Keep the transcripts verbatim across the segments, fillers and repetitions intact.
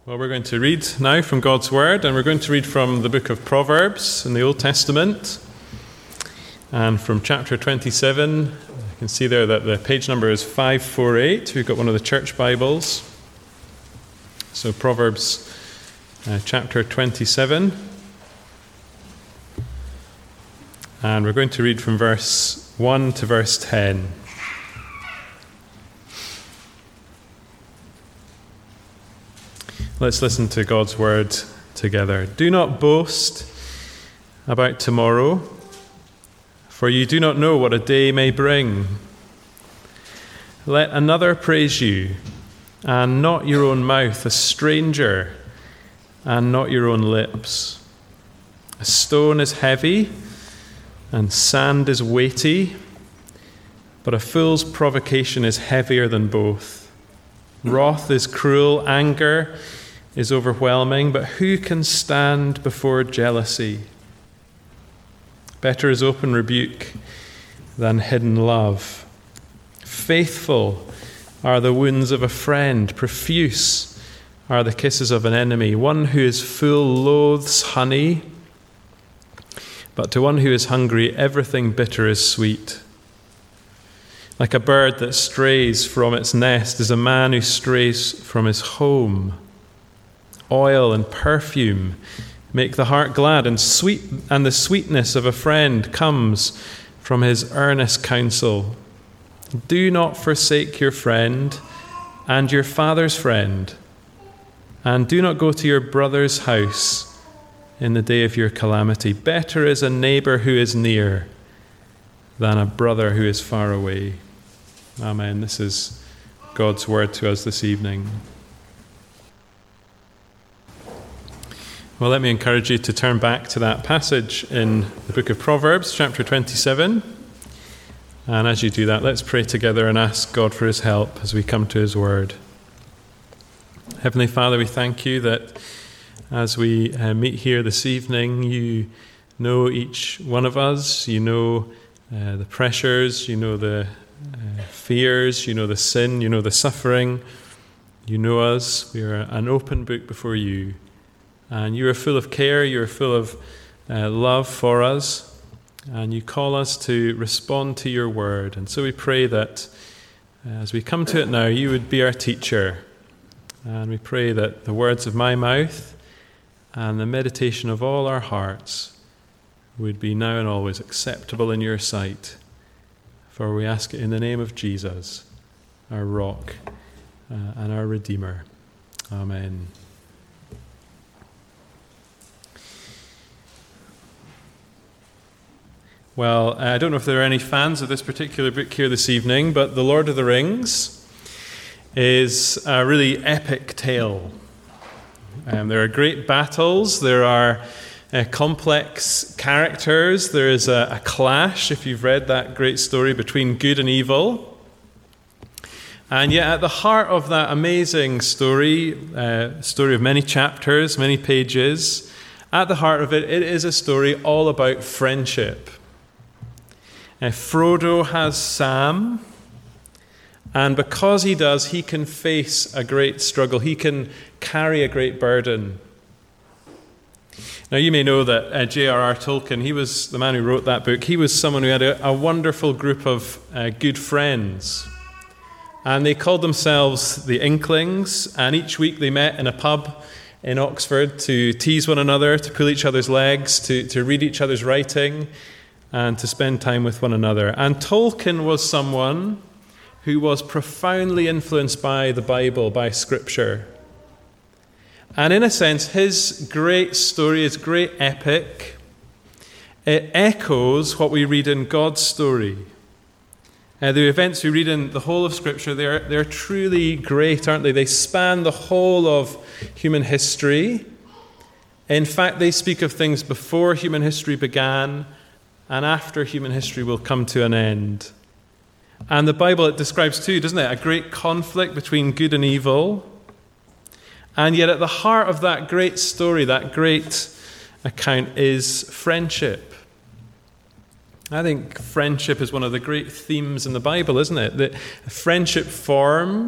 Well, we're going to read now from God's Word, and we're going to read from the book of Proverbs in the Old Testament, and from chapter twenty-seven. You can see there that the page number is five forty-eight. We've got one of the church Bibles. So Proverbs uh, chapter twenty-seven, and we're going to read from verse one to verse ten. Let's listen to God's word together. Do not boast about tomorrow, for you do not know what a day may bring. Let another praise you, and not your own mouth, a stranger, and not your own lips. A stone is heavy, and sand is weighty, but a fool's provocation is heavier than both. Wrath is cruel, anger is overwhelming, but who can stand before jealousy? Better is open rebuke than hidden love. Faithful are the wounds of a friend, profuse are the kisses of an enemy. One who is full loathes honey, but to one who is hungry, everything bitter is sweet. Like a bird that strays from its nest is a man who strays from his home. Oil and perfume make the heart glad, and sweet and the sweetness of a friend comes from his earnest counsel. Do not forsake your friend and your father's friend, and do not go to your brother's house in the day of your calamity. Better is a neighbor who is near than a brother who is far away. Amen. This is God's word to us this evening. Well, let me encourage you to turn back to that passage in the book of Proverbs, chapter twenty-seven. And as you do that, let's pray together and ask God for his help as we come to his word. Heavenly Father, we thank you that as we uh, meet here this evening, you know each one of us. You know uh, the pressures, you know the uh, fears, you know the sin, you know the suffering. You know us. We are an open book before you. And you are full of care, you are full of uh, love for us, and you call us to respond to your word. And so we pray that uh, as we come to it now, you would be our teacher. And we pray that the words of my mouth and the meditation of all our hearts would be now and always acceptable in your sight. For we ask it in the name of Jesus, our rock uh, and our Redeemer. Amen. Well, I don't know if there are any fans of this particular book here this evening, but The Lord of the Rings is a really epic tale. Um, there are great battles, there are uh, complex characters, there is a, a clash, if you've read that great story, between good and evil. And yet at the heart of that amazing story, uh, story of many chapters, many pages, at the heart of it, it is a story all about friendship. Uh, Frodo has Sam, and because he does, he can face a great struggle. He can carry a great burden. Now, you may know that uh, J R R Tolkien, he was the man who wrote that book. He was someone who had a, a wonderful group of uh, good friends. And they called themselves the Inklings, and each week they met in a pub in Oxford to tease one another, to pull each other's legs, to, to read each other's writing, and to spend time with one another. And Tolkien was someone who was profoundly influenced by the Bible, by Scripture. And in a sense, his great story, his great epic, it echoes what we read in God's story. Uh, the events we read in the whole of Scripture, they're, they're truly great, aren't they? They span the whole of human history. In fact, they speak of things before human history began and after human history will come to an end. And the Bible, it describes too, doesn't it? A great conflict between good and evil. And yet at the heart of that great story, that great account, is friendship. I think friendship is one of the great themes in the Bible, isn't it? That friendship formed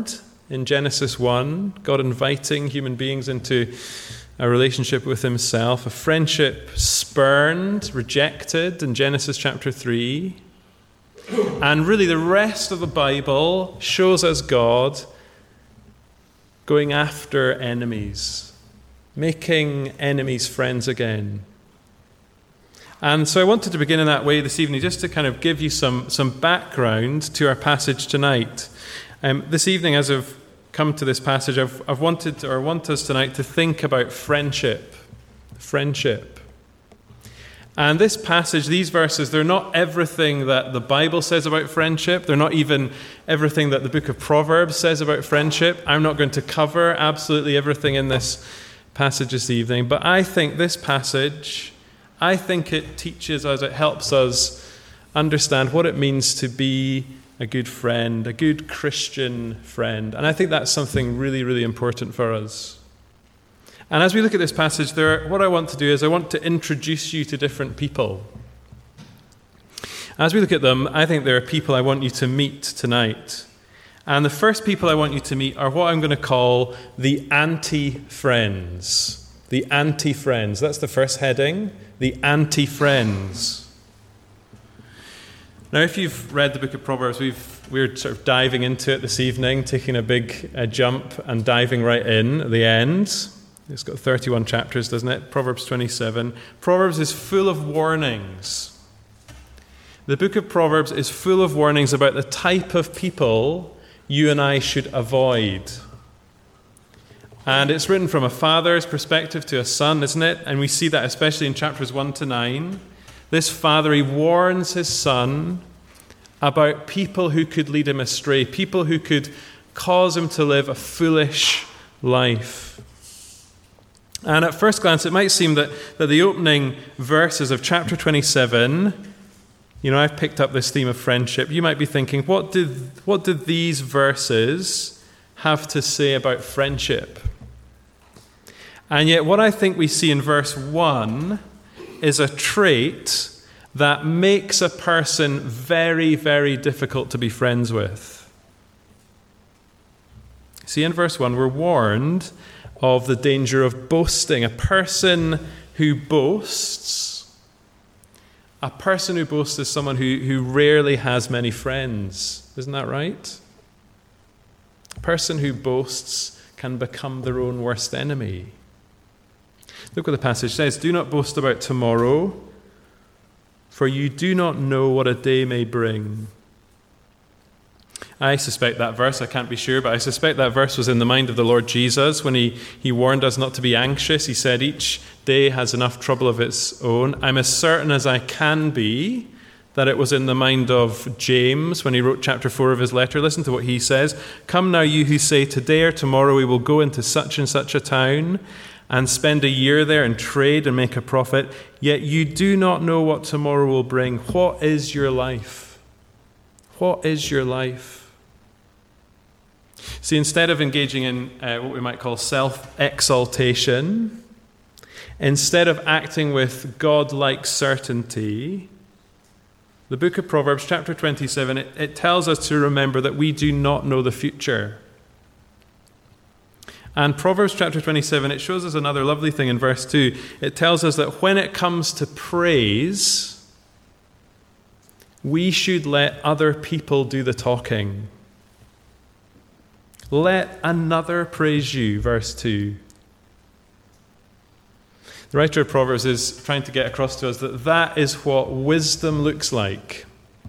in Genesis one, God inviting human beings into a relationship with himself, a friendship spurned, rejected in Genesis chapter three. And really the rest of the Bible shows us God going after enemies, making enemies friends again. And so I wanted to begin in that way this evening, just to kind of give you some, some background to our passage tonight. Um, this evening, as I've come to this passage, I've, I've wanted to, or want us tonight to think about friendship. Friendship. And this passage, these verses, they're not everything that the Bible says about friendship. They're not even everything that the book of Proverbs says about friendship. I'm not going to cover absolutely everything in this passage this evening. But I think this passage, I think it teaches us, it helps us understand what it means to be a good friend, a good Christian friend. And I think that's something really, really important for us. And as we look at this passage, there, what I want to do is I want to introduce you to different people. As we look at them, I think there are people I want you to meet tonight. And the first people I want you to meet are what I'm going to call the anti-friends. The anti-friends. That's the first heading. The anti-friends. Now, if you've read the book of Proverbs, we've, we're sort of diving into it this evening, taking a big uh, jump and diving right in at the end. It's got thirty-one chapters, doesn't it? Proverbs twenty-seven. Proverbs is full of warnings. The book of Proverbs is full of warnings about the type of people you and I should avoid. And it's written from a father's perspective to a son, isn't it? And we see that especially in chapters one to nine. This father, he warns his son about people who could lead him astray, people who could cause him to live a foolish life. And at first glance, it might seem that, that the opening verses of chapter twenty-seven, you know, I've picked up this theme of friendship. You might be thinking, what did, what did these verses have to say about friendship? And yet what I think we see in verse one is a trait that makes a person very, very difficult to be friends with. See, in verse one, we're warned of the danger of boasting. A person who boasts, a person who boasts is someone who, who rarely has many friends. Isn't that right? A person who boasts can become their own worst enemy. Look what the passage says. Do not boast about tomorrow, for you do not know what a day may bring. I suspect that verse, I can't be sure, but I suspect that verse was in the mind of the Lord Jesus when he, he warned us not to be anxious. He said each day has enough trouble of its own. I'm as certain as I can be that it was in the mind of James when he wrote chapter four of his letter. Listen to what he says. Come now, you who say, today or tomorrow we will go into such and such a town and spend a year there and trade and make a profit, yet you do not know what tomorrow will bring. What is your life? What is your life? See, instead of engaging in uh, what we might call self-exaltation, instead of acting with God-like certainty, the book of Proverbs, chapter twenty-seven, it, it tells us to remember that we do not know the future. And Proverbs chapter twenty-seven, it shows us another lovely thing in verse two. It tells us that when it comes to praise, we should let other people do the talking. Let another praise you, verse two. The writer of Proverbs is trying to get across to us that that is what wisdom looks like.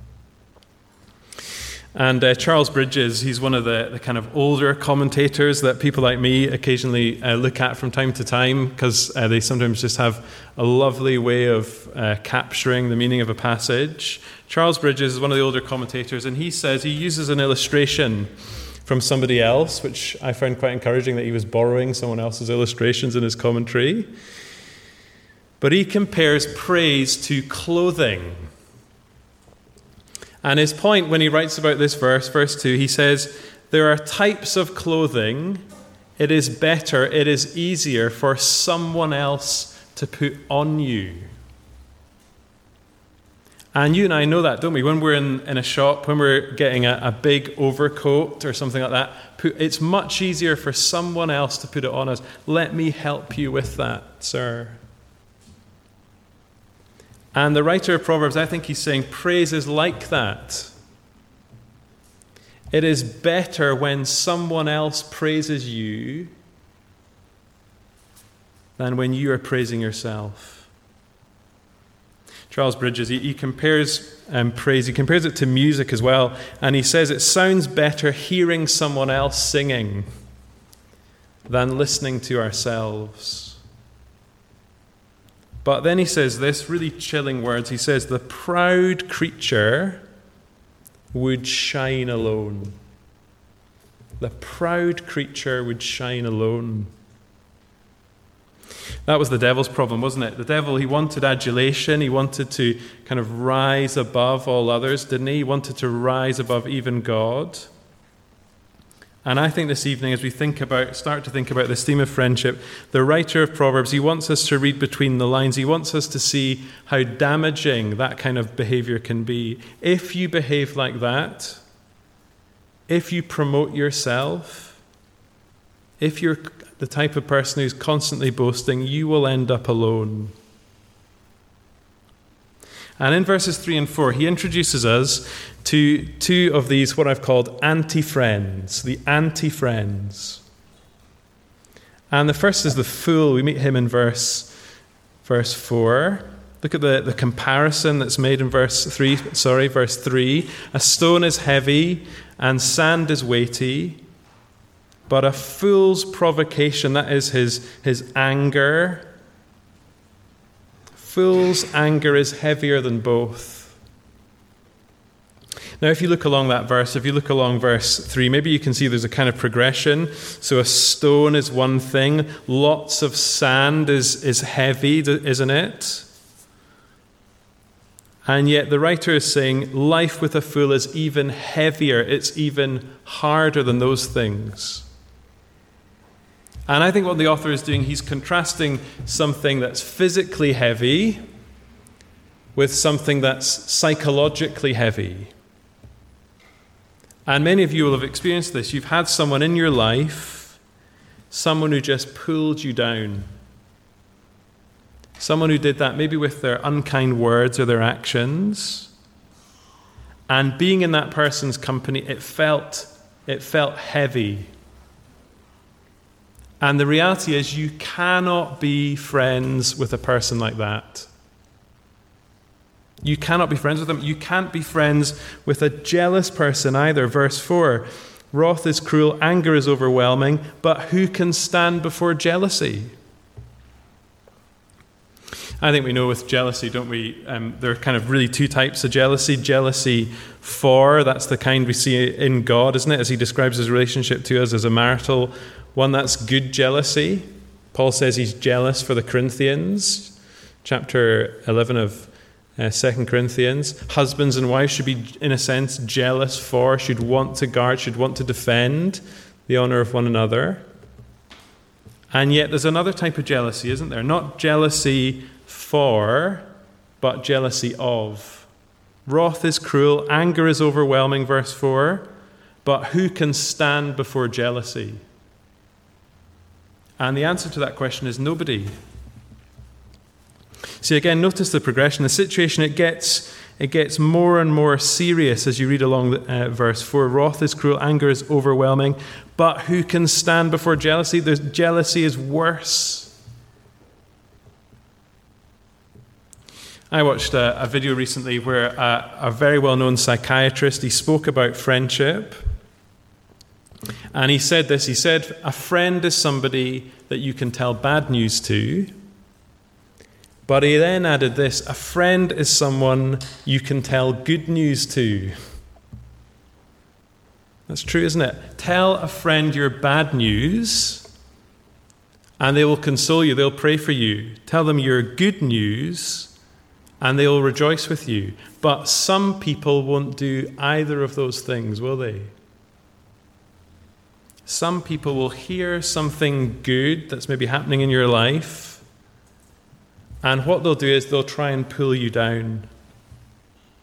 And uh, Charles Bridges, he's one of the, the kind of older commentators that people like me occasionally uh, look at from time to time because uh, they sometimes just have a lovely way of uh, capturing the meaning of a passage. Charles Bridges is one of the older commentators, and he says he uses an illustration from somebody else, which I found quite encouraging that he was borrowing someone else's illustrations in his commentary. But he compares praise to clothing. And his point when he writes about this verse, verse two, he says, there are types of clothing it is better, it is easier for someone else to put on you. And you and I know that, don't we? When we're in, in a shop, when we're getting a, a big overcoat or something like that, put, it's much easier for someone else to put it on us. Let me help you with that, sir. And the writer of Proverbs, I think he's saying praise is like that. It is better when someone else praises you than when you are praising yourself. Charles Bridges, he, he compares um, praise, he compares it to music as well, and he says it sounds better hearing someone else singing than listening to ourselves. But then he says this really chilling words. He says, the proud creature would shine alone. The proud creature would shine alone. That was the devil's problem, wasn't it? The devil, he wanted adulation. He wanted to kind of rise above all others, didn't he? He wanted to rise above even God. And I think this evening, as we think about, start to think about this theme of friendship, the writer of Proverbs, he wants us to read between the lines. He wants us to see how damaging that kind of behavior can be. If you behave like that, if you promote yourself, if you're the type of person who's constantly boasting, you will end up alone. And in verses three and four, he introduces us to two of these, what I've called anti-friends, the anti-friends. And the first is the fool. We meet him in verse, verse four. Look at the, the comparison that's made in verse three, sorry, verse three. A stone is heavy and sand is weighty, but a fool's provocation, that is his, his anger, fool's anger is heavier than both. Now, if you look along that verse, if you look along verse three, maybe you can see there's a kind of progression. So a stone is one thing. Lots of sand is, is heavy, isn't it? And yet the writer is saying life with a fool is even heavier. It's even harder than those things. And I think what the author is doing, he's contrasting something that's physically heavy with something that's psychologically heavy. And many of you will have experienced this. You've had someone in your life, someone who just pulled you down. Someone who did that maybe with their unkind words or their actions. And being in that person's company, it felt, it felt heavy. And the reality is you cannot be friends with a person like that. You cannot be friends with them. You can't be friends with a jealous person either. Verse four, wrath is cruel, anger is overwhelming, but who can stand before jealousy? I think we know with jealousy, don't we? Um, there are kind of really two types of jealousy. Jealousy for, that's the kind we see in God, isn't it? As he describes his relationship to us as a marital one, that's good jealousy. Paul says he's jealous for the Corinthians. Chapter eleven of uh, Second Corinthians. Husbands and wives should be, in a sense, jealous for, should want to guard, should want to defend the honor of one another. And yet there's another type of jealousy, isn't there? Not jealousy for, but jealousy of. Wrath is cruel, anger is overwhelming, verse four, but who can stand before jealousy? And the answer to that question is nobody. See, again, notice the progression. The situation, it gets it gets more and more serious as you read along uh, verse four. Wrath is cruel, anger is overwhelming, but who can stand before jealousy? The jealousy is worse. I watched a, a video recently where a, a very well-known psychiatrist, he spoke about friendship. And he said this, he said, a friend is somebody that you can tell bad news to. But he then added this, a friend is someone you can tell good news to. That's true, isn't it? Tell a friend your bad news, and they will console you, they'll pray for you. Tell them your good news, and they will rejoice with you. But some people won't do either of those things, will they? Some people will hear something good that's maybe happening in your life, and what they'll do is they'll try and pull you down.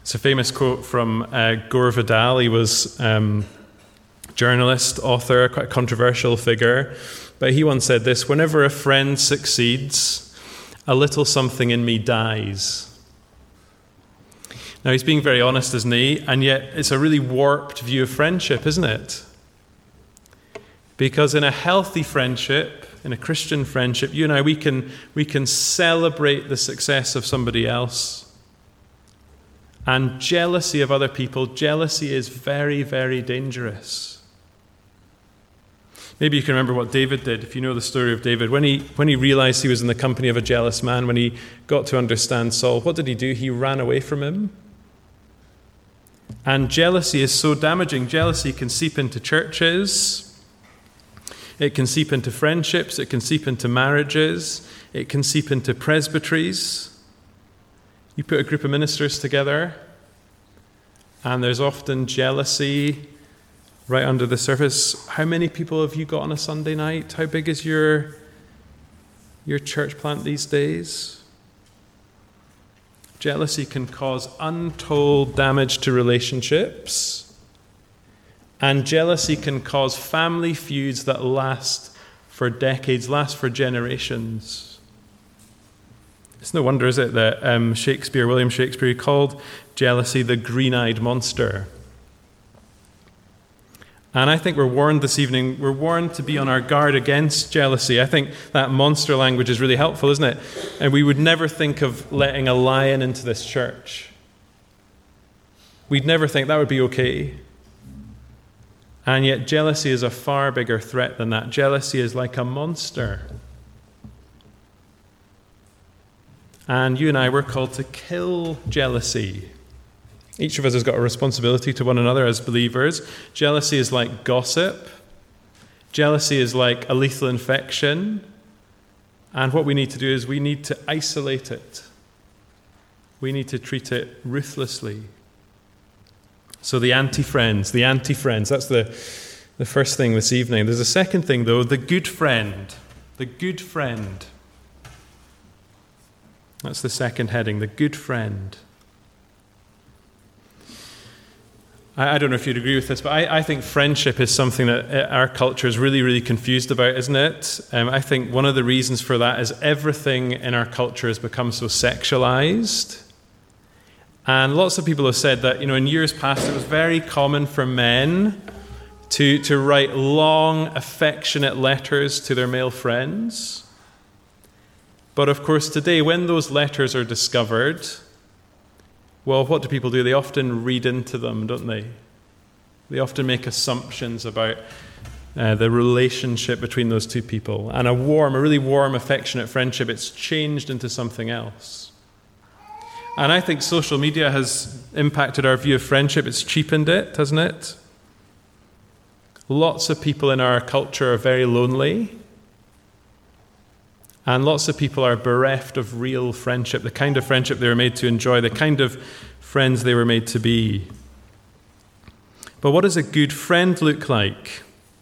It's a famous quote from uh, Gore Vidal. He was um, journalist, author, quite a controversial figure. But he once said this: whenever a friend succeeds, a little something in me dies. Now, he's being very honest, isn't he? And yet it's a really warped view of friendship, isn't it? Because in a healthy friendship, in a Christian friendship, you and I, we can, we can celebrate the success of somebody else. And jealousy of other people, jealousy is very, very dangerous. Maybe you can remember what David did, if you know the story of David. When he, when he realized he was in the company of a jealous man, when he got to understand Saul, what did he do? He ran away from him. And jealousy is so damaging. Jealousy can seep into churches. It can seep into friendships. It can seep into marriages. It can seep into presbyteries. You put a group of ministers together, and there's often jealousy right under the surface. How many people have you got on a Sunday night? How big is your, your church plant these days? Jealousy can cause untold damage to relationships, and jealousy can cause family feuds that last for decades, last for generations. It's no wonder, is it, that um, Shakespeare, William Shakespeare, called jealousy the green-eyed monster. And I think we're warned this evening, we're warned to be on our guard against jealousy. I think that monster language is really helpful, isn't it? And we would never think of letting a lion into this church. We'd never think that would be okay. And yet jealousy is a far bigger threat than that. Jealousy is like a monster. And you and I, we're called to kill jealousy. Each of us has got a responsibility to one another as believers. Jealousy is like gossip. Jealousy is like a lethal infection. And what we need to do is we need to isolate it. We need to treat it ruthlessly. So the anti-friends, the anti-friends, that's the, the first thing this evening. There's a second thing, though, the good friend. The good friend. That's the second heading, the good friend. I, I don't know if you'd agree with this, but I, I think friendship is something that our culture is really, really confused about, isn't it? Um, I think one of the reasons for that is everything in our culture has become so sexualized. And lots of people have said that, you know, in years past it was very common for men to, to write long, affectionate letters to their male friends. But of course, today, when those letters are discovered, well, what do people do? They often read into them, don't they? They often make assumptions about uh, the relationship between those two people. And a warm, a really warm, affectionate friendship, it's changed into something else. And I think social media has impacted our view of friendship. It's cheapened it, hasn't it? Lots of people in our culture are very lonely. And lots of people are bereft of real friendship, the kind of friendship they were made to enjoy, the kind of friends they were made to be. But what does a good friend look like?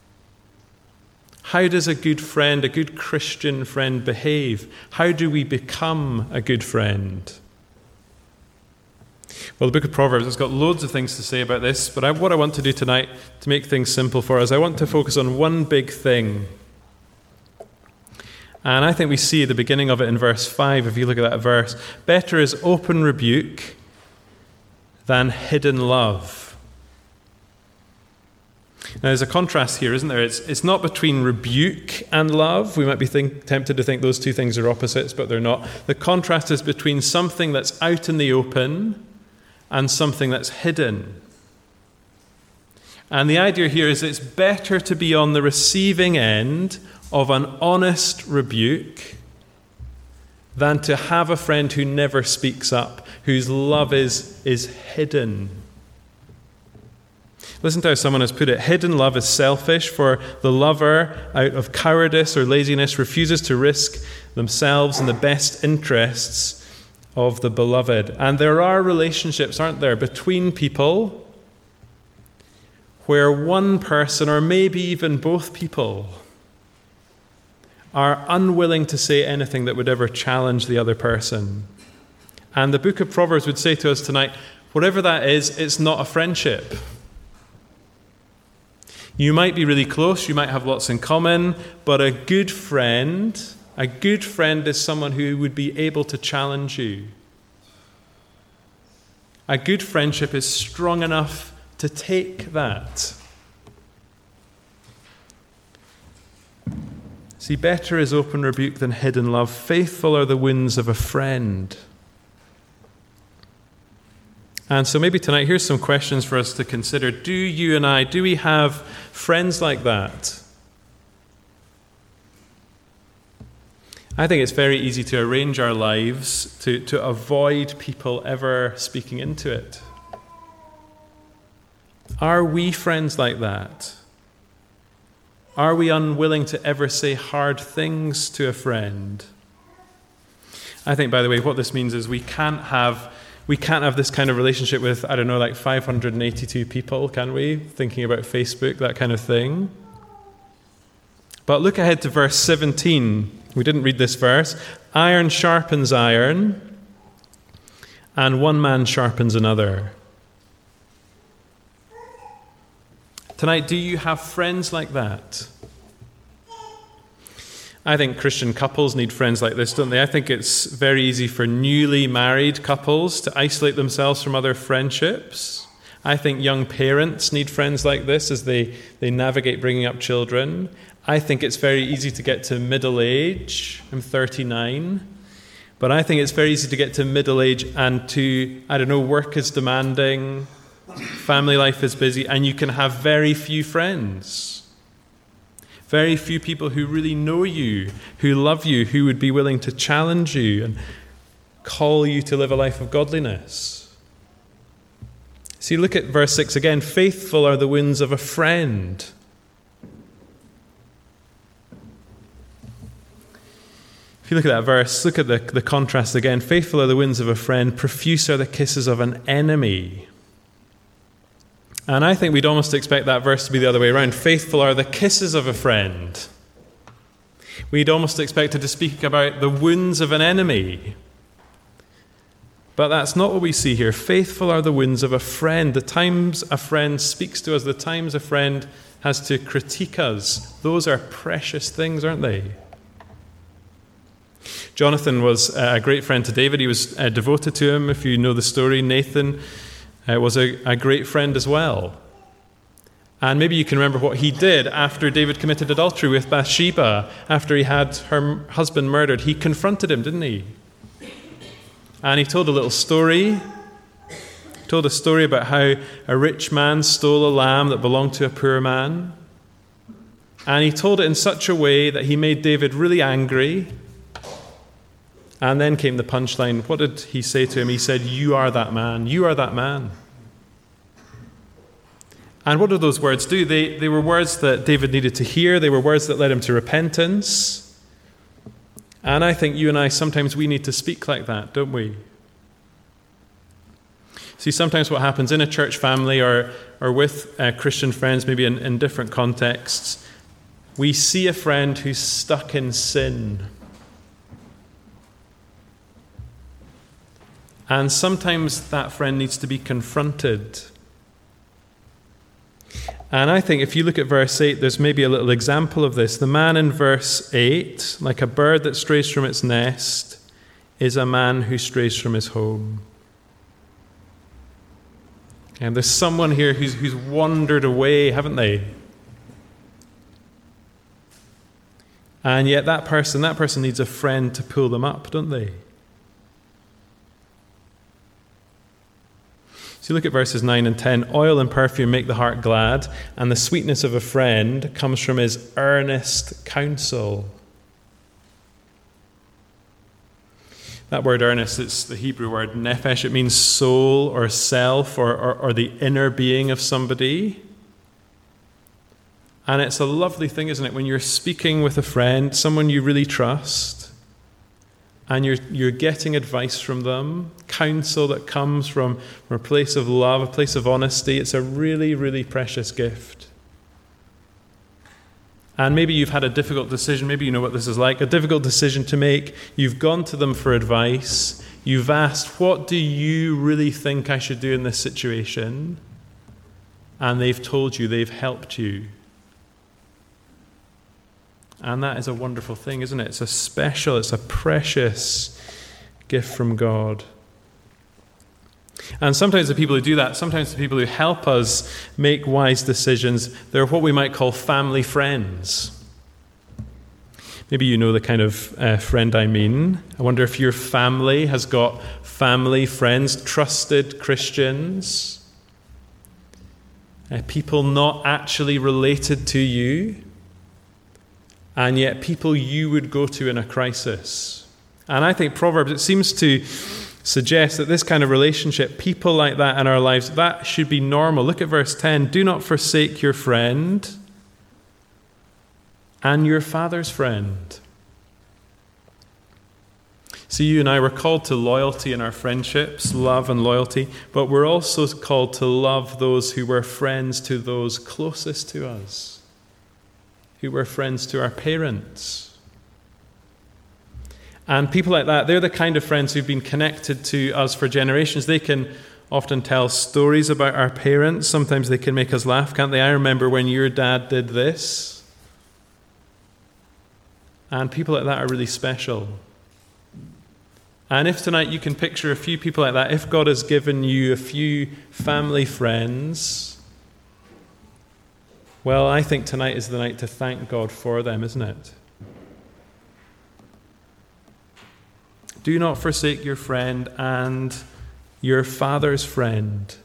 How does a good friend, a good Christian friend, behave? How do we become a good friend? Well, the book of Proverbs has got loads of things to say about this, but I, what I want to do tonight, to make things simple for us, I want to focus on one big thing. And I think we see the beginning of it in verse five, if you look at that verse. Better is open rebuke than hidden love. Now, there's a contrast here, isn't there? It's, it's not between rebuke and love. We might be think, tempted to think those two things are opposites, but they're not. The contrast is between something that's out in the open and something that's hidden. And the idea here is it's better to be on the receiving end of an honest rebuke than to have a friend who never speaks up, whose love is, is hidden. Listen to how someone has put it. Hidden love is selfish, for the lover, out of cowardice or laziness, refuses to risk themselves in the best interests of the beloved. And there are relationships, aren't there, between people where one person, or maybe even both people, are unwilling to say anything that would ever challenge the other person. And the book of Proverbs would say to us tonight, Whatever that is, it's not a friendship. You might be really close, you might have lots in common, but a good friend, a good friend is someone who would be able to challenge you. A good friendship is strong enough to take that. See, better is open rebuke than hidden love. Faithful are the wounds of a friend. And so maybe tonight, here's some questions for us to consider. Do you and I, do we have friends like that? I think it's very easy to arrange our lives to, to avoid people ever speaking into it. Are we friends like that? Are we unwilling to ever say hard things to a friend? I think, by the way, what this means is we can't have we can't have this kind of relationship with, I don't know, like five hundred eighty-two people, can we? Thinking about Facebook, that kind of thing. But look ahead to verse seventeen. We didn't read this verse. Iron sharpens iron, and one man sharpens another. Tonight, do you have friends like that? I think Christian couples need friends like this, don't they? I think it's very easy for newly married couples to isolate themselves from other friendships. I think young parents need friends like this as they, they navigate bringing up children. I think it's very easy to get to middle age. I'm thirty-nine. But I think it's very easy to get to middle age and to, I don't know, work is demanding, family life is busy, and you can have very few friends. Very few people who really know you, who love you, who would be willing to challenge you and call you to live a life of godliness. See, look at verse six again. Faithful are the wounds of a friend. If you look at that verse, look at the, the contrast again. Faithful are the wounds of a friend, profuse are the kisses of an enemy. And I think we'd almost expect that verse to be the other way around. Faithful are the kisses of a friend. We'd almost expect it to speak about the wounds of an enemy. But that's not what we see here. Faithful are the wounds of a friend. The times a friend speaks to us, the times a friend has to critique us, those are precious things, aren't they? Jonathan was a great friend to David. He was uh, devoted to him. If you know the story, Nathan uh, was a, a great friend as well. And maybe you can remember what he did after David committed adultery with Bathsheba, after he had her husband murdered. He confronted him, didn't he? And he told a little story. He told a story about how a rich man stole a lamb that belonged to a poor man. And he told it in such a way that he made David really angry. And then came the punchline. What did he say to him? He said, "You are that man. You are that man." And what did those words do? They, they were words that David needed to hear. They were words that led him to repentance. And I think you and I, sometimes we need to speak like that, don't we? See, sometimes what happens in a church family or, or with uh, Christian friends, maybe in, in different contexts, we see a friend who's stuck in sin. And sometimes that friend needs to be confronted. And I think if you look at verse eight, there's maybe a little example of this. The man in verse eight, like a bird that strays from its nest, is a man who strays from his home. And there's someone here who's, who's wandered away, haven't they? And yet that person, that person needs a friend to pull them up, don't they? So you look at verses nine and ten. Oil and perfume make the heart glad, and the sweetness of a friend comes from his earnest counsel. That word earnest, it's the Hebrew word nephesh. It means soul or self or, or, or the inner being of somebody. And it's a lovely thing, isn't it, when you're speaking with a friend, someone you really trust, and you're you're getting advice from them, counsel that comes from, from a place of love, a place of honesty. It's a really, really precious gift. And maybe you've had a difficult decision. Maybe you know what this is like. A difficult decision to make. You've gone to them for advice. You've asked, what do you really think I should do in this situation? And they've told you, they've helped you. And that is a wonderful thing, isn't it? It's a special, it's a precious gift from God. And sometimes the people who do that, sometimes the people who help us make wise decisions, they're what we might call family friends. Maybe you know the kind of uh, friend I mean. I wonder if your family has got family friends, trusted Christians, uh, people not actually related to you, and yet people you would go to in a crisis. And I think Proverbs, it seems to suggest that this kind of relationship, people like that in our lives, that should be normal. Look at verse ten. Do not forsake your friend and your father's friend. See, you and I were called to loyalty in our friendships, love and loyalty, but we're also called to love those who were friends to those closest to us, who were friends to our parents. And people like that, they're the kind of friends who've been connected to us for generations. They can often tell stories about our parents. Sometimes they can make us laugh, can't they? I remember when your dad did this. And people like that are really special. And if tonight you can picture a few people like that, if God has given you a few family friends, well, I think tonight is the night to thank God for them, isn't it? Do not forsake your friend and your father's friend.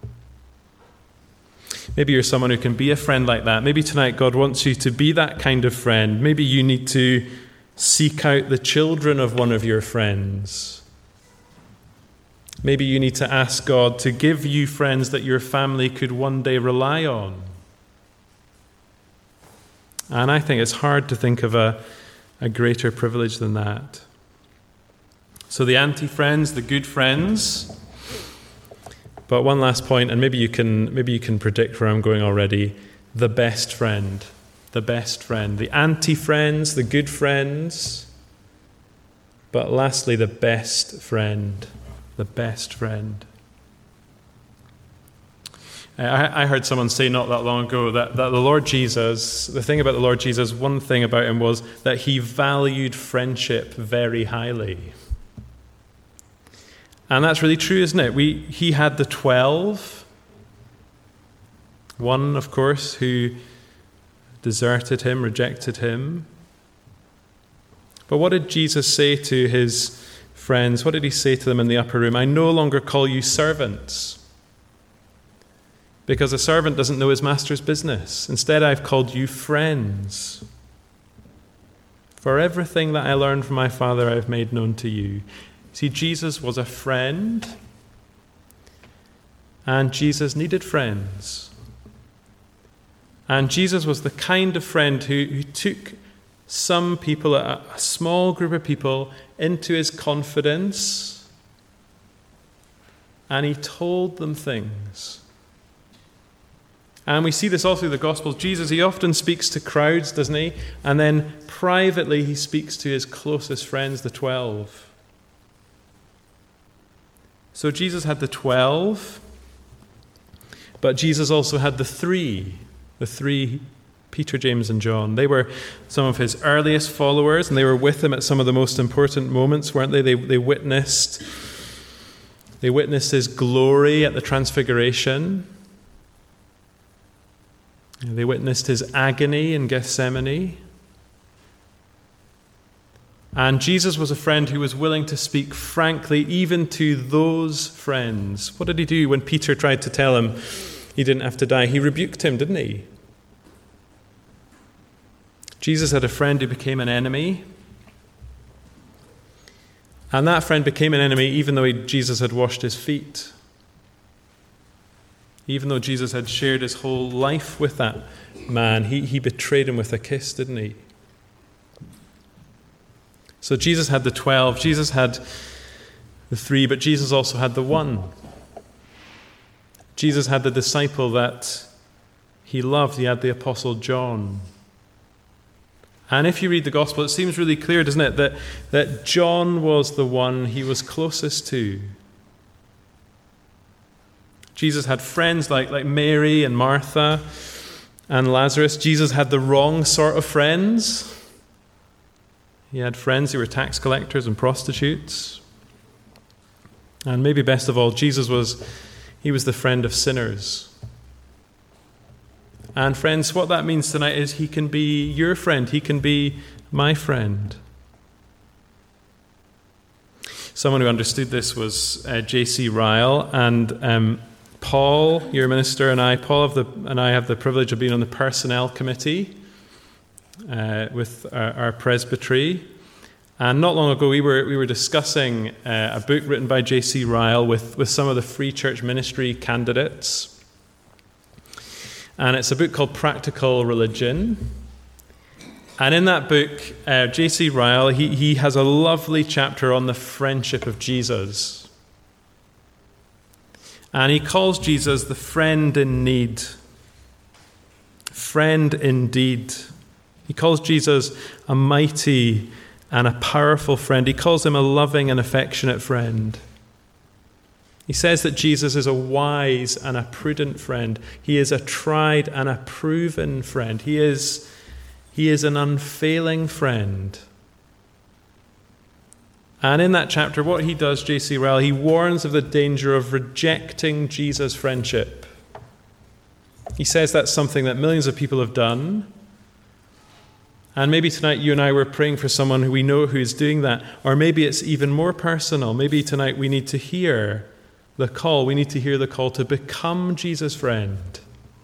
Maybe you're someone who can be a friend like that. Maybe tonight God wants you to be that kind of friend. Maybe you need to seek out the children of one of your friends. Maybe you need to ask God to give you friends that your family could one day rely on. And I think it's hard to think of a, a greater privilege than that. So the anti-friends, the good friends. But one last point, and maybe you can maybe you can predict where I'm going already. The best friend. The best friend. The anti-friends, the good friends. But lastly, the best friend. The best friend. I, I heard someone say not that long ago that, that the Lord Jesus, the thing about the Lord Jesus, one thing about him was that he valued friendship very highly. And that's really true, isn't it? We he had the twelve. One, of course, who deserted him, rejected him. But what did Jesus say to his friends? What did he say to them in the upper room? I no longer call you servants, because a servant doesn't know his master's business. Instead, I've called you friends. For everything that I learned from my Father, I've made known to you. See, Jesus was a friend, and Jesus needed friends. And Jesus was the kind of friend who, who took some people, a, a small group of people, into his confidence, and he told them things. And we see this all through the Gospels. Jesus, he often speaks to crowds, doesn't he? And then privately he speaks to his closest friends, the twelve. So Jesus had the twelve, but Jesus also had the three, the three, Peter, James, and John. They were some of his earliest followers, and they were with him at some of the most important moments, weren't they? They, they witnessed, they witnessed his glory at the Transfiguration. They witnessed his agony in Gethsemane. And Jesus was a friend who was willing to speak frankly even to those friends. What did he do when Peter tried to tell him he didn't have to die? He rebuked him, didn't he? Jesus had a friend who became an enemy. And that friend became an enemy even though he, Jesus had washed his feet. Even though Jesus had shared his whole life with that man, he, he betrayed him with a kiss, didn't he? So Jesus had the twelve, Jesus had the three, but Jesus also had the one. Jesus had the disciple that he loved. He had the Apostle John. And if you read the gospel, it seems really clear, doesn't it, that, that John was the one he was closest to. Jesus had friends like, like Mary and Martha and Lazarus. Jesus had the wrong sort of friends. He had friends who were tax collectors and prostitutes. And maybe best of all, Jesus was, he was the friend of sinners. And friends, what that means tonight is he can be your friend. He can be my friend. Someone who understood this was uh, J C Ryle, and um, Paul, your minister, and I, Paul have the, and I have the privilege of being on the personnel committee uh, with our, our presbytery. And not long ago, we were we were discussing uh, a book written by J C Ryle with, with some of the Free Church Ministry candidates. And it's a book called Practical Religion. And in that book, uh, J C Ryle, he, he has a lovely chapter on the friendship of Jesus. And he calls Jesus the friend in need. Friend indeed. He calls Jesus a mighty and a powerful friend. He calls him a loving and affectionate friend. He says that Jesus is a wise and a prudent friend. He is a tried and a proven friend. He is, he is an unfailing friend. And in that chapter, what he does, J C Ryle, he warns of the danger of rejecting Jesus' friendship. He says that's something that millions of people have done. And maybe tonight you and I were praying for someone who we know who is doing that. Or maybe it's even more personal. Maybe tonight we need to hear the call. We need to hear the call to become Jesus' friend.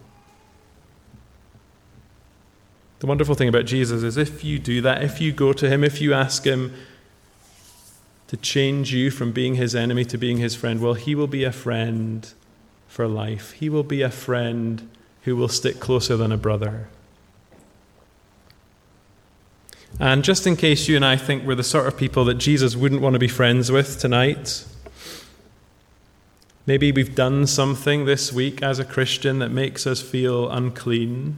The wonderful thing about Jesus is if you do that, if you go to him, if you ask him to change you from being his enemy to being his friend, well, he will be a friend for life. He will be a friend who will stick closer than a brother. And just in case you and I think we're the sort of people that Jesus wouldn't want to be friends with tonight, maybe we've done something this week as a Christian that makes us feel unclean.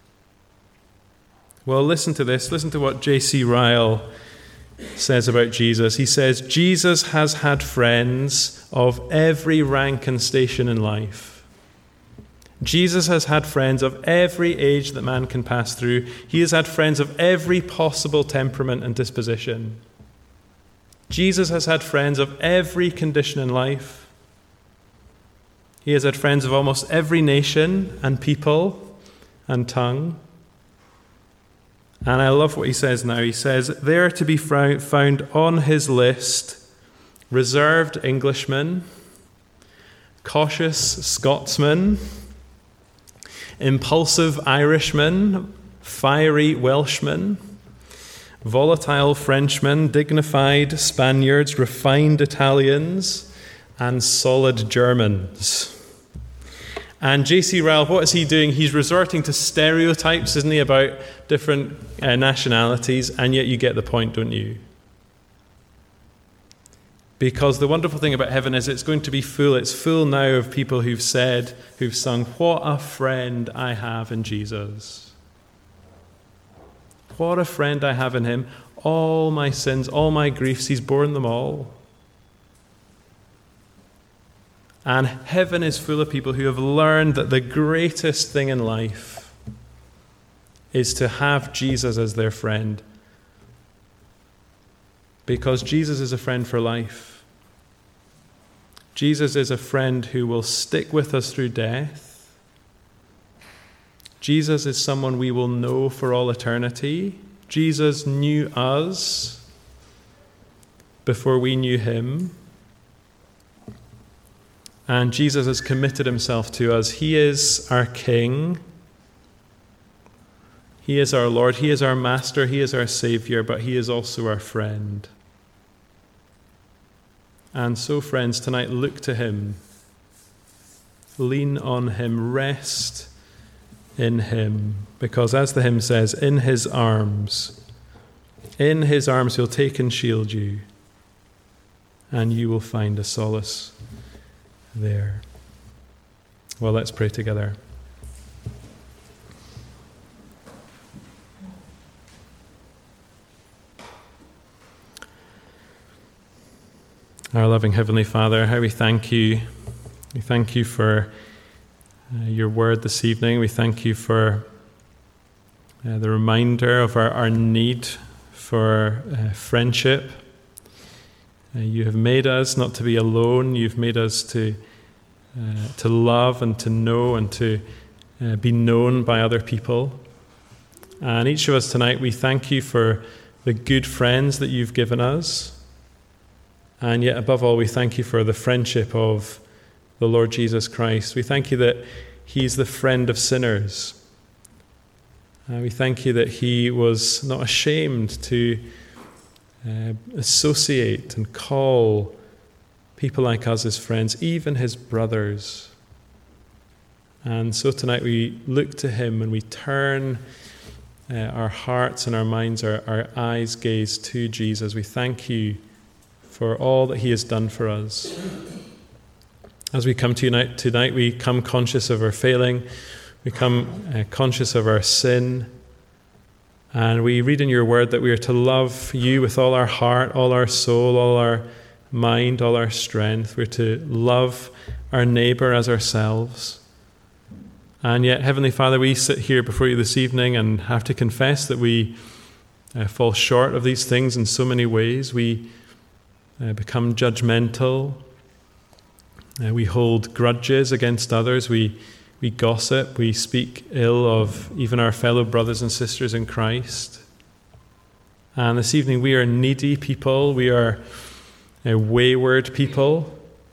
Well, listen to this. Listen to what J C Ryle says about Jesus. He says, Jesus has had friends of every rank and station in life. Jesus has had friends of every age that man can pass through. He has had friends of every possible temperament and disposition. Jesus has had friends of every condition in life. He has had friends of almost every nation and people and tongue. And I love what he says now. He says, there to be found on his list, reserved Englishmen, cautious Scotsmen, impulsive Irishmen, fiery Welshmen, volatile Frenchmen, dignified Spaniards, refined Italians, and solid Germans. And J C Ryle, what is he doing? He's resorting to stereotypes, isn't he, about different uh, nationalities, and yet you get the point, don't you? Because the wonderful thing about heaven is it's going to be full. It's full now of people who've said, who've sung, what a friend I have in Jesus. What a friend I have in him. All my sins, all my griefs, he's borne them all. And heaven is full of people who have learned that the greatest thing in life is to have Jesus as their friend. Because Jesus is a friend for life. Jesus is a friend who will stick with us through death. Jesus is someone we will know for all eternity. Jesus knew us before we knew him. And Jesus has committed himself to us. He is our King. He is our Lord. He is our Master. He is our Savior, but he is also our friend. And so, friends, tonight look to him. Lean on him. Rest in him. Because as the hymn says, in his arms, in his arms he'll take and shield you. And you will find a solace there. Well, let's pray together. Our loving Heavenly Father, how we thank you. We thank you for uh, your word this evening. We thank you for uh, the reminder of our, our need for uh, friendship. Uh, you have made us not to be alone. You've made us to uh, to love and to know and to uh, be known by other people. And each of us tonight, we thank you for the good friends that you've given us. And yet, above all, we thank you for the friendship of the Lord Jesus Christ. We thank you that he's the friend of sinners. Uh, we thank you that he was not ashamed to uh, associate and call people like us as friends, even his brothers. And so tonight we look to him and we turn uh, our hearts and our minds, our, our eyes gaze to Jesus. We thank you for all that he has done for us. As we come to you tonight, tonight we come conscious of our failing, we come uh, conscious of our sin, and we read in your word that we are to love you with all our heart, all our soul, all our mind, all our strength. We're to love our neighbour as ourselves. And yet, Heavenly Father, we sit here before you this evening and have to confess that we uh, fall short of these things in so many ways. We Uh, become judgmental. Uh, we hold grudges against others. We we gossip. We speak ill of even our fellow brothers and sisters in Christ. And this evening we are needy people. We are uh, wayward people.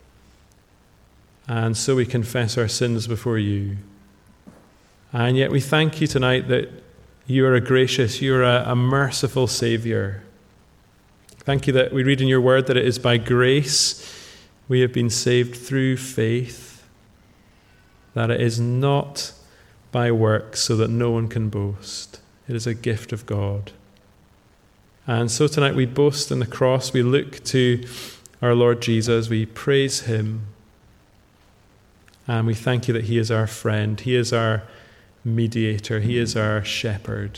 And so we confess our sins before you. And yet we thank you tonight that you are a gracious, you are a, a merciful Saviour. Thank you that we read in your word that it is by grace we have been saved through faith, that it is not by works so that no one can boast. It is a gift of God. And so tonight we boast in the cross, we look to our Lord Jesus, we praise him, and we thank you that he is our friend, he is our mediator, he is our shepherd.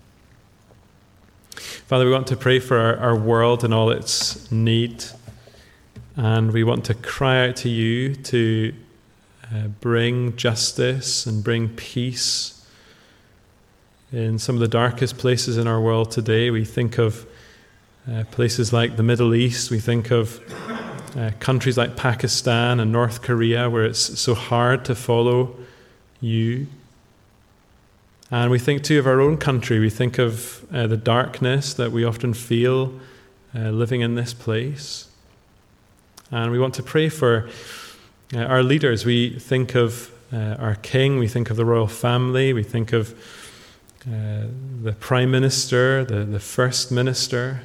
Father, we want to pray for our, our world and all its need, and we want to cry out to you to uh, bring justice and bring peace in some of the darkest places in our world today. We think of uh, places like the Middle East, we think of uh, countries like Pakistan and North Korea where it's so hard to follow you. And we think too of our own country. We think of uh, the darkness that we often feel uh, living in this place. And we want to pray for uh, our leaders. We think of uh, our king, we think of the royal family, we think of uh, the prime minister, the, the first minister.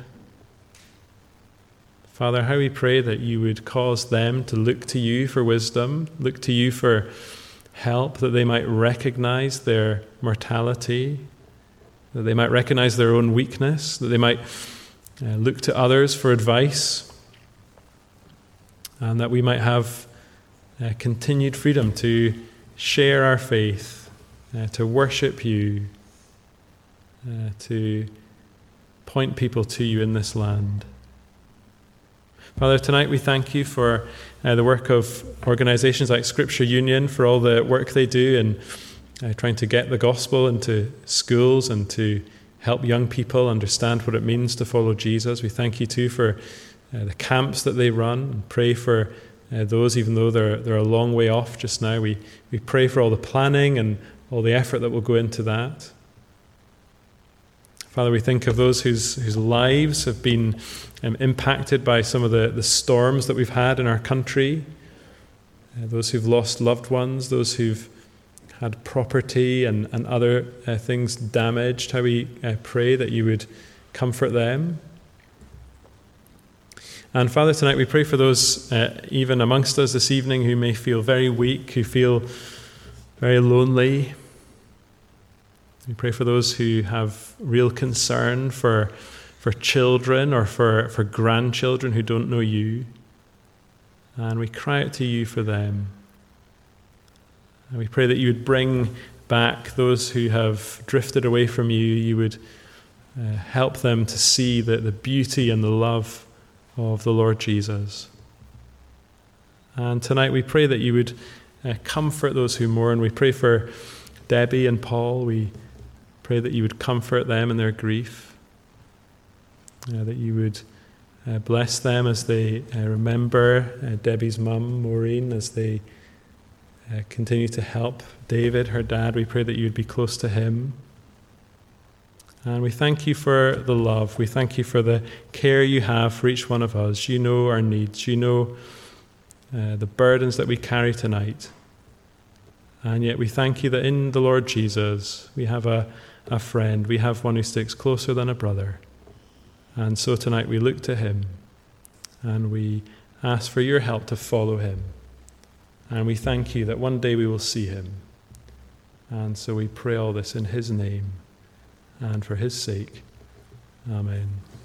Father, how we pray that you would cause them to look to you for wisdom, look to you for help, that they might recognize their mortality, that they might recognize their own weakness, that they might uh, look to others for advice, and that we might have uh, continued freedom to share our faith, uh, to worship you, uh, to point people to you in this land. Father, tonight we thank you for uh, the work of organizations like Scripture Union, for all the work they do in uh, trying to get the gospel into schools and to help young people understand what it means to follow Jesus. We thank you too for uh, the camps that they run, and pray for uh, those, even though they're they're a long way off just now. We we pray for all the planning and all the effort that will go into that. Father, we think of those whose whose lives have been um, impacted by some of the, the storms that we've had in our country, uh, those who've lost loved ones, those who've had property and, and other uh, things damaged. How we uh, pray that you would comfort them. And Father, tonight we pray for those uh, even amongst us this evening who may feel very weak, who feel very lonely. We pray for those who have real concern for for children or for, for grandchildren who don't know you. And we cry out to you for them. And we pray that you would bring back those who have drifted away from you. You would uh, help them to see the, the beauty and the love of the Lord Jesus. And tonight we pray that you would uh, comfort those who mourn. We pray for Debbie and Paul. We pray that you would comfort them in their grief, uh, that you would uh, bless them as they uh, remember uh, Debbie's mum, Maureen, as they uh, continue to help David, her dad. We pray that you would be close to him. And we thank you for the love. We thank you for the care you have for each one of us. You know our needs. You know uh, the burdens that we carry tonight. And yet we thank you that in the Lord Jesus we have a, a friend. We have one who sticks closer than a brother. And so tonight we look to him and we ask for your help to follow him. And we thank you that one day we will see him. And so we pray all this in his name and for his sake. Amen.